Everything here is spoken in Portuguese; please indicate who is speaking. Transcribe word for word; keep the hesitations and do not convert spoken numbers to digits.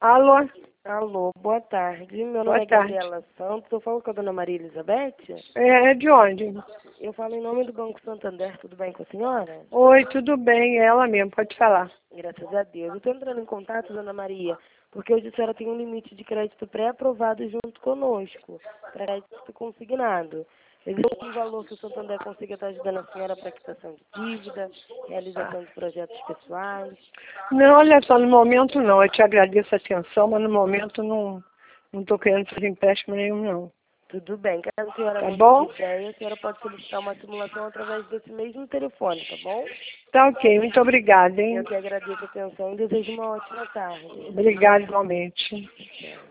Speaker 1: Alô?
Speaker 2: Alô, boa tarde. Meu
Speaker 1: Boa
Speaker 2: nome é
Speaker 1: tarde.
Speaker 2: Gabriela Santos. Eu falo com a dona Maria Elizabeth.
Speaker 1: É de onde?
Speaker 2: Eu falo em nome do Banco Santander. Tudo bem com a senhora?
Speaker 1: Oi, tudo bem? É ela mesmo, pode falar.
Speaker 2: Graças a Deus. Eu estou entrando em contato, dona Maria, porque hoje a senhora tem um limite de crédito pré-aprovado junto conosco, para crédito consignado. Existe um valor que o Santander consiga estar ajudando a senhora para quitação de dívida, realização de projetos pessoais?
Speaker 1: Não, olha só, no momento não. Eu te agradeço a atenção, mas no momento não não estou querendo fazer empréstimo nenhum, não.
Speaker 2: Tudo bem. Caso a senhora
Speaker 1: Tá
Speaker 2: mude
Speaker 1: bom?
Speaker 2: de ideia, a senhora pode solicitar uma simulação através desse mesmo telefone, tá bom?
Speaker 1: Tá ok, muito obrigada, hein?
Speaker 2: Eu que agradeço a atenção e desejo uma ótima tarde.
Speaker 1: Obrigada igualmente.
Speaker 2: Tchau.